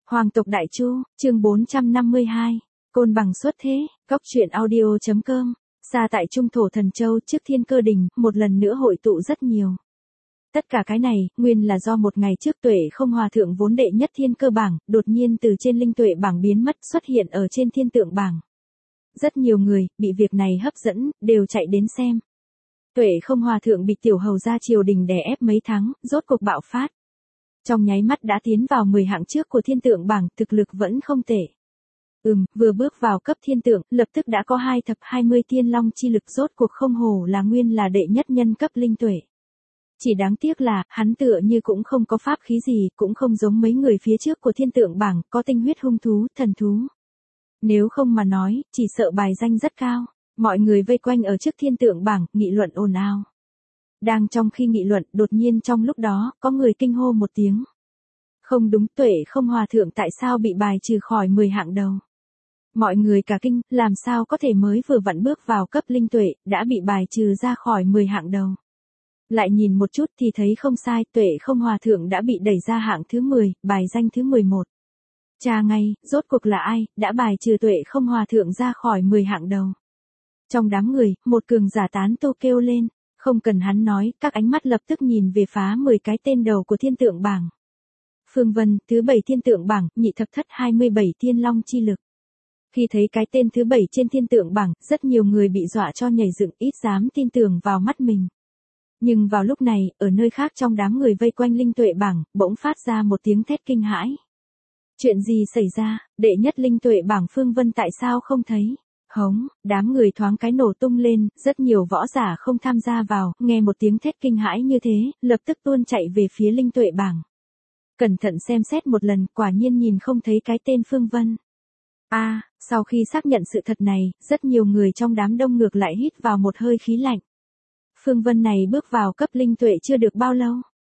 Hoàng tộc Đại Chu, chương 452, Côn Bằng xuất thế, góc truyện audio.com, xa tại Trung thổ Thần Châu trước Thiên Cơ Đình, một lần nữa hội tụ rất nhiều. Tất cả cái này, nguyên là do một ngày trước Tuệ Không Hòa Thượng vốn đệ nhất Thiên Cơ bảng, đột nhiên từ trên linh tuệ bảng biến mất xuất hiện ở trên thiên tượng bảng. Rất nhiều người, bị việc này hấp dẫn, đều chạy đến xem. Tuệ Không Hòa Thượng bị tiểu hầu gia triều đình đè ép mấy tháng, rốt cuộc bạo phát. Trong nháy mắt đã tiến vào 10 hạng trước của thiên tượng bảng, thực lực vẫn không tệ. Vừa bước vào cấp thiên tượng, lập tức đã có 2 thập 20 thiên long chi lực, rốt cuộc không hổ là nguyên là đệ nhất nhân cấp linh tuệ. Chỉ đáng tiếc là, hắn tựa như cũng không có pháp khí gì, cũng không giống mấy người phía trước của thiên tượng bảng, có tinh huyết hung thú, thần thú. Nếu không mà nói, chỉ sợ bài danh rất cao. Mọi người vây quanh ở trước thiên tượng bảng, nghị luận ồn ào. Đang trong khi nghị luận, đột nhiên trong lúc đó, có người kinh hô một tiếng. Không đúng, Tuệ Không Hòa Thượng tại sao bị bài trừ khỏi 10 hạng đầu? Mọi người cả kinh, làm sao có thể mới vừa vặn bước vào cấp linh tuệ, đã bị bài trừ ra khỏi 10 hạng đầu? Lại nhìn một chút thì thấy không sai, Tuệ Không Hòa Thượng đã bị đẩy ra hạng thứ 10, bài danh thứ 11. Cha ngay, rốt cuộc là ai, đã bài trừ Tuệ Không Hòa Thượng ra khỏi 10 hạng đầu? Trong đám người, một cường giả tán tu kêu lên. Không cần hắn nói, các ánh mắt lập tức nhìn về phá 10 cái tên đầu của thiên tượng bảng. Phương Vân, thứ 7 thiên tượng bảng, nhị thập thất 27 thiên long chi lực. Khi thấy cái tên thứ 7 trên thiên tượng bảng, rất nhiều người bị dọa cho nhảy dựng, ít dám tin tưởng vào mắt mình. Nhưng vào lúc này, ở nơi khác trong đám người vây quanh linh tuệ bảng, bỗng phát ra một tiếng thét kinh hãi. Chuyện gì xảy ra, đệ nhất linh tuệ bảng Phương Vân tại sao không thấy? Hống, đám người thoáng cái nổ tung lên, rất nhiều võ giả không tham gia vào, nghe một tiếng thét kinh hãi như thế, lập tức tuôn chạy về phía linh tuệ bảng. Cẩn thận xem xét một lần, quả nhiên nhìn không thấy cái tên Phương Vân. Sau khi xác nhận sự thật này, rất nhiều người trong đám đông ngược lại hít vào một hơi khí lạnh. Phương Vân này bước vào cấp linh tuệ chưa được bao lâu.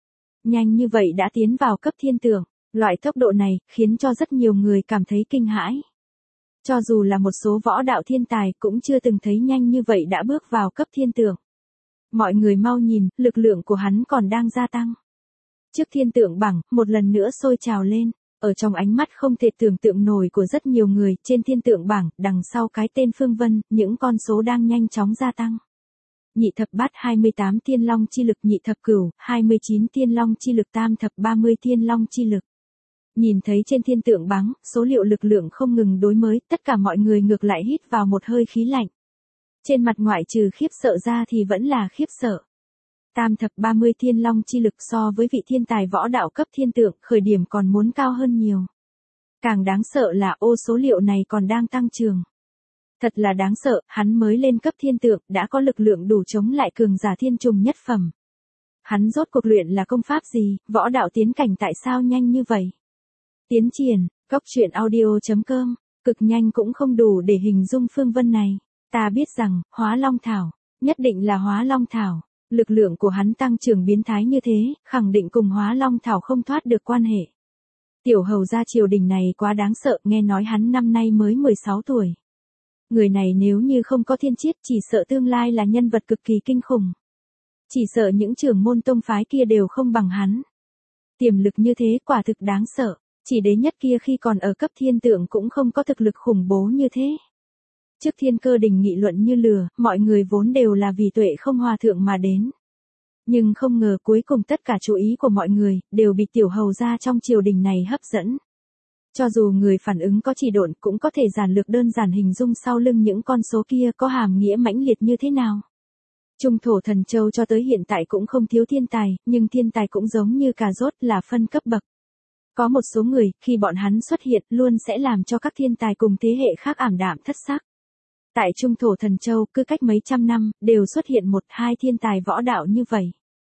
Nhanh như vậy đã tiến vào cấp thiên tượng, loại tốc độ này, khiến cho rất nhiều người cảm thấy kinh hãi. Cho dù là một số võ đạo thiên tài cũng chưa từng thấy nhanh như vậy đã bước vào cấp thiên tượng. Mọi người mau nhìn, lực lượng của hắn còn đang gia tăng. Trước thiên tượng bảng, một lần nữa sôi trào lên, ở trong ánh mắt không thể tưởng tượng nổi của rất nhiều người, trên thiên tượng bảng, đằng sau cái tên Phương Vân, những con số đang nhanh chóng gia tăng. Nhị thập bát 28 thiên long chi lực, nhị thập cửu, 29 thiên long chi lực, tam thập 30 thiên long chi lực. Nhìn thấy trên thiên tượng bảng, số liệu lực lượng không ngừng đối mới, tất cả mọi người ngược lại hít vào một hơi khí lạnh. Trên mặt ngoại trừ khiếp sợ ra thì vẫn là khiếp sợ. Tam thập 30 thiên long chi lực so với vị thiên tài võ đạo cấp thiên tượng, khởi điểm còn muốn cao hơn nhiều. Càng đáng sợ là số liệu này còn đang tăng trưởng. Thật là đáng sợ, hắn mới lên cấp thiên tượng, đã có lực lượng đủ chống lại cường giả thiên trùng nhất phẩm. Hắn rốt cuộc luyện là công pháp gì, võ đạo tiến cảnh tại sao nhanh như vậy? Tiến triển, góc truyện audio.com, cực nhanh cũng không đủ để hình dung Phương Vân này. Ta biết rằng, Hóa Long Thảo, nhất định là Hóa Long Thảo. Lực lượng của hắn tăng trưởng biến thái như thế, khẳng định cùng Hóa Long Thảo không thoát được quan hệ. Tiểu hầu gia triều đình này quá đáng sợ, nghe nói hắn năm nay mới 16 tuổi. Người này nếu như không có thiên chiết, chỉ sợ tương lai là nhân vật cực kỳ kinh khủng. Chỉ sợ những trưởng môn tông phái kia đều không bằng hắn. Tiềm lực như thế quả thực đáng sợ. Chỉ đế nhất kia khi còn ở cấp thiên tượng cũng không có thực lực khủng bố như thế. Trước Thiên Cơ Đình nghị luận như lửa, mọi người vốn đều là vì Tuệ Không Hòa Thượng mà đến. Nhưng không ngờ cuối cùng tất cả chú ý của mọi người, đều bị tiểu hầu gia trong triều đình này hấp dẫn. Cho dù người phản ứng có chỉ độn cũng có thể giản lược đơn giản hình dung sau lưng những con số kia có hàm nghĩa mãnh liệt như thế nào. Trung thổ Thần Châu cho tới hiện tại cũng không thiếu thiên tài, nhưng thiên tài cũng giống như cà rốt là phân cấp bậc. Có một số người, khi bọn hắn xuất hiện, luôn sẽ làm cho các thiên tài cùng thế hệ khác ảm đạm thất sắc. Tại Trung thổ Thần Châu, cứ cách mấy trăm năm, đều xuất hiện 1-2 thiên tài võ đạo như vậy.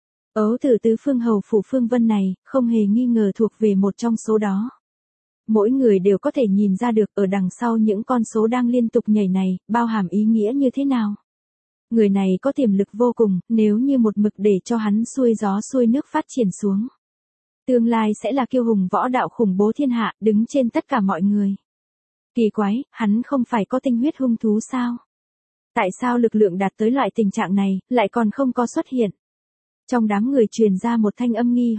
Tử tứ phương hầu phủ Phương Vân này, không hề nghi ngờ thuộc về một trong số đó. Mỗi người đều có thể nhìn ra được ở đằng sau những con số đang liên tục nhảy này, bao hàm ý nghĩa như thế nào. Người này có tiềm lực vô cùng, nếu như một mực để cho hắn xuôi gió xuôi nước phát triển xuống. Tương lai sẽ là kiêu hùng võ đạo khủng bố thiên hạ, đứng trên tất cả mọi người. Kỳ quái, hắn không phải có tinh huyết hung thú sao? Tại sao lực lượng đạt tới loại tình trạng này, lại còn không có xuất hiện? Trong đám người truyền ra một thanh âm nghi hoặc,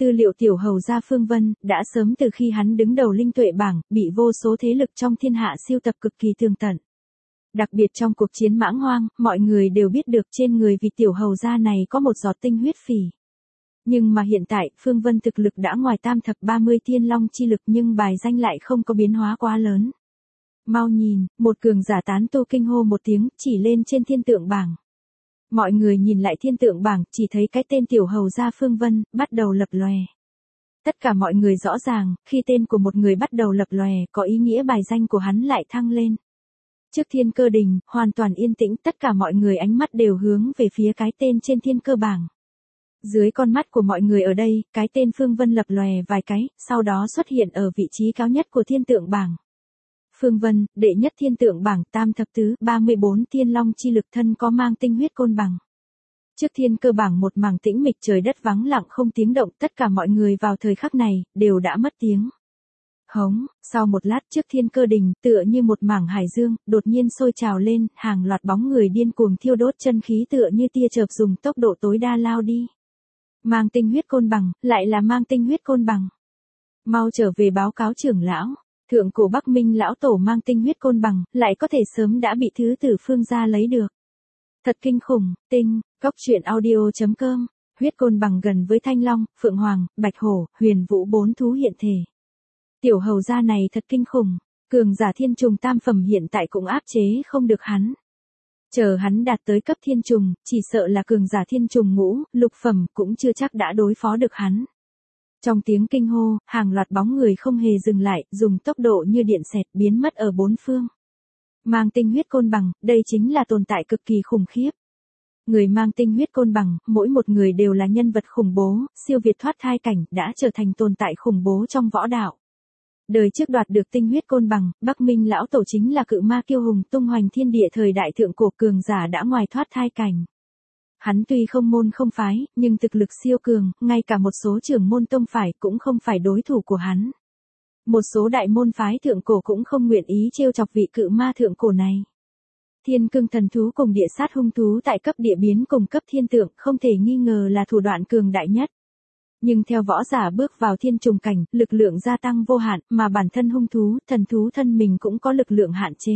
tư liệu tiểu hầu gia Phương Vân, đã sớm từ khi hắn đứng đầu linh tuệ bảng, bị vô số thế lực trong thiên hạ siêu tập cực kỳ tường tận. Đặc biệt trong cuộc chiến mãng hoang, mọi người đều biết được trên người vị tiểu hầu gia này có một giọt tinh huyết phỉ. Nhưng mà hiện tại, Phương Vân thực lực đã ngoài tam thập 30 thiên long chi lực nhưng bài danh lại không có biến hóa quá lớn. Mau nhìn, một cường giả tán tu kinh hô một tiếng, chỉ lên trên thiên tượng bảng. Mọi người nhìn lại thiên tượng bảng, chỉ thấy cái tên tiểu hầu gia Phương Vân, bắt đầu lập lòe. Tất cả mọi người rõ ràng, khi tên của một người bắt đầu lập lòe, có ý nghĩa bài danh của hắn lại thăng lên. Trước thiên cơ đình, hoàn toàn yên tĩnh, tất cả mọi người ánh mắt đều hướng về phía cái tên trên thiên cơ bảng. Dưới con mắt của mọi người ở đây, cái tên Phương Vân lập lòe vài cái, sau đó xuất hiện ở vị trí cao nhất của thiên tượng bảng. Phương Vân, đệ nhất thiên tượng bảng, tam thập tứ, 34 thiên long chi lực, thân có mang tinh huyết côn bằng. Trước thiên cơ bảng một mảng tĩnh mịch, trời đất vắng lặng không tiếng động, tất cả mọi người vào thời khắc này, đều đã mất tiếng. Hống, sau một lát trước thiên cơ đình, tựa như một mảng hải dương, đột nhiên sôi trào lên, hàng loạt bóng người điên cuồng thiêu đốt chân khí tựa như tia chớp dùng tốc độ tối đa lao đi. Mang tinh huyết côn bằng, lại là mang tinh huyết côn bằng. Mau trở về báo cáo trưởng lão, thượng cổ Bắc Minh lão tổ mang tinh huyết côn bằng, lại có thể sớm đã bị thứ tử Phương gia lấy được. Thật kinh khủng, Cóc truyện audio.com, huyết côn bằng gần với thanh long, phượng hoàng, bạch hổ, huyền vũ 4 thú hiện thể. Tiểu hầu gia này thật kinh khủng, cường giả thiên trùng tam phẩm hiện tại cũng áp chế không được hắn. Chờ hắn đạt tới cấp thiên trùng, chỉ sợ là cường giả thiên trùng ngũ, lục phẩm cũng chưa chắc đã đối phó được hắn. Trong tiếng kinh hô, hàng loạt bóng người không hề dừng lại, dùng tốc độ như điện xẹt biến mất ở bốn phương. Mang tinh huyết côn bằng, đây chính là tồn tại cực kỳ khủng khiếp. Người mang tinh huyết côn bằng, mỗi một người đều là nhân vật khủng bố, siêu việt thoát thai cảnh, đã trở thành tồn tại khủng bố trong võ đạo. Đời trước đoạt được tinh huyết côn bằng, Bắc Minh lão tổ chính là cự ma kiêu hùng tung hoành thiên địa thời đại thượng cổ, cường giả đã ngoài thoát thai cảnh. Hắn tuy không môn không phái, nhưng thực lực siêu cường, ngay cả một số trưởng môn tông phái cũng không phải đối thủ của hắn. Một số đại môn phái thượng cổ cũng không nguyện ý trêu chọc vị cự ma thượng cổ này. Thiên cương thần thú cùng địa sát hung thú tại cấp địa biến cùng cấp thiên tượng, không thể nghi ngờ là thủ đoạn cường đại nhất. Nhưng theo võ giả bước vào thiên trùng cảnh, lực lượng gia tăng vô hạn, mà bản thân hung thú, thần thú thân mình cũng có lực lượng hạn chế.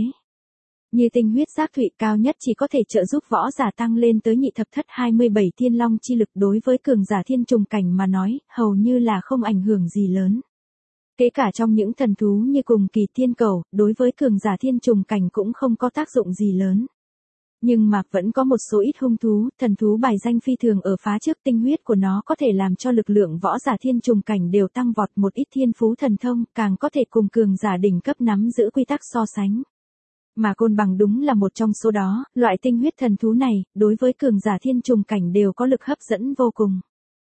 Như tinh huyết giác thụy cao nhất chỉ có thể trợ giúp võ giả tăng lên tới nhị thập thất 27 thiên long chi lực, đối với cường giả thiên trùng cảnh mà nói, hầu như là không ảnh hưởng gì lớn. Kể cả trong những thần thú như cùng kỳ thiên cầu, đối với cường giả thiên trùng cảnh cũng không có tác dụng gì lớn. Nhưng mà vẫn có một số ít hung thú, thần thú bài danh phi thường ở phá trước, tinh huyết của nó có thể làm cho lực lượng võ giả thiên trùng cảnh đều tăng vọt, một ít thiên phú thần thông, càng có thể cùng cường giả đỉnh cấp nắm giữ quy tắc so sánh. Mà côn bằng đúng là một trong số đó, loại tinh huyết thần thú này, đối với cường giả thiên trùng cảnh đều có lực hấp dẫn vô cùng.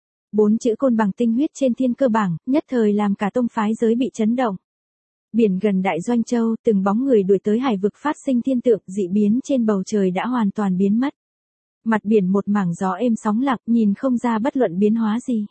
4 chữ côn bằng tinh huyết trên thiên cơ bảng, nhất thời làm cả tông phái giới bị chấn động. Biển gần Đại Doanh Châu, từng bóng người đuổi tới hải vực phát sinh thiên tượng, dị biến trên bầu trời đã hoàn toàn biến mất. Mặt biển một mảng gió êm sóng lặng, nhìn không ra bất luận biến hóa gì.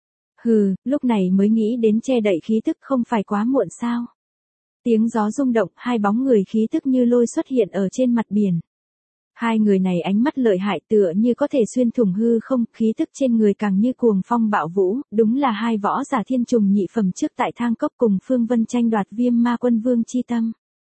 Hừ, lúc này mới nghĩ đến che đậy khí tức, không phải quá muộn sao? Tiếng gió rung động, hai bóng người khí tức như lôi xuất hiện ở trên mặt biển. Hai người này ánh mắt lợi hại tựa như có thể xuyên thủng hư không, khí tức trên người càng như cuồng phong bạo vũ, đúng là hai võ giả thiên trùng nhị phẩm trước tại Thang Cốc cùng Phương Vân tranh đoạt Viêm Ma Quân Vương chi tâm.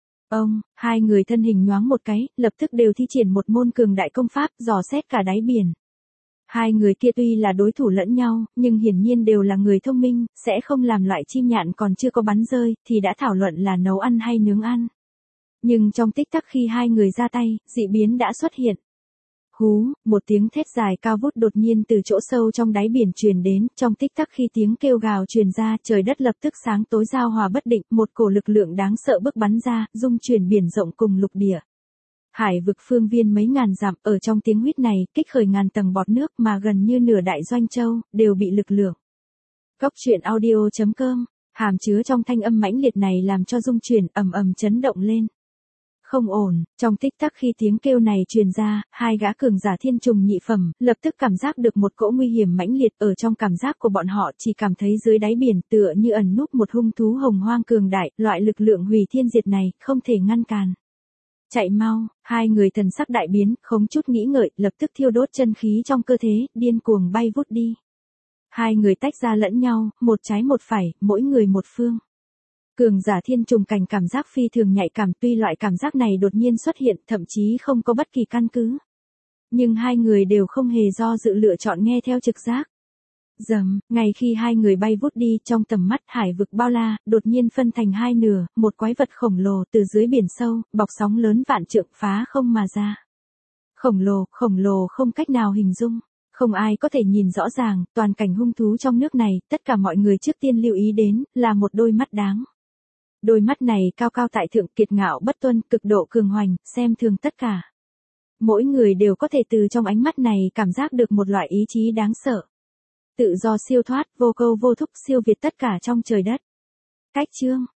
Hai người thân hình nhoáng một cái, lập tức đều thi triển một môn cường đại công pháp, dò xét cả đáy biển. Hai người kia tuy là đối thủ lẫn nhau, nhưng hiển nhiên đều là người thông minh, sẽ không làm loại chim nhạn còn chưa có bắn rơi, thì đã thảo luận là nấu ăn hay nướng ăn. Nhưng trong tích tắc khi hai người ra tay, dị biến đã xuất hiện. Hú, một tiếng thét dài cao vút đột nhiên từ chỗ sâu trong đáy biển truyền đến, trong tích tắc khi tiếng kêu gào truyền ra, trời đất lập tức sáng tối giao hòa bất định, một cổ lực lượng đáng sợ bức bắn ra, dung chuyển biển rộng cùng lục địa. Hải vực phương viên mấy ngàn dặm, ở trong tiếng huýt này, kích khởi ngàn tầng bọt nước mà gần như nửa Đại Doanh Châu, đều bị lực lượng. Cóc truyện audio.com, hàm chứa trong thanh âm mãnh liệt này làm cho dung chuyển ầm ầm chấn động lên. Không ổn, trong tích tắc khi tiếng kêu này truyền ra, hai gã cường giả thiên trùng nhị phẩm, lập tức cảm giác được một cỗ nguy hiểm mãnh liệt, ở trong cảm giác của bọn họ chỉ cảm thấy dưới đáy biển tựa như ẩn núp một hung thú hồng hoang cường đại, loại lực lượng hủy thiên diệt này, không thể ngăn cản. Chạy mau, hai người thần sắc đại biến, không chút nghĩ ngợi, lập tức thiêu đốt chân khí trong cơ thể, điên cuồng bay vút đi. Hai người tách ra lẫn nhau, một trái một phải, mỗi người một phương. Cường giả thiên trùng cảnh cảm giác phi thường nhạy cảm, tuy loại cảm giác này đột nhiên xuất hiện, thậm chí không có bất kỳ căn cứ. Nhưng hai người đều không hề do dự lựa chọn nghe theo trực giác. Dầm, ngay khi hai người bay vút đi, trong tầm mắt hải vực bao la, đột nhiên phân thành hai nửa, một quái vật khổng lồ từ dưới biển sâu, bọc sóng lớn vạn trượng phá không mà ra. Khổng lồ không cách nào hình dung. Không ai có thể nhìn rõ ràng, toàn cảnh hung thú trong nước này, tất cả mọi người trước tiên lưu ý đến, là một đôi mắt đáng. Đôi mắt này cao cao tại thượng, kiệt ngạo bất tuân, cực độ cường hoành, xem thường tất cả. Mỗi người đều có thể từ trong ánh mắt này cảm giác được một loại ý chí đáng sợ. Tự do siêu thoát, vô câu vô thúc, siêu việt tất cả trong trời đất. Cách chương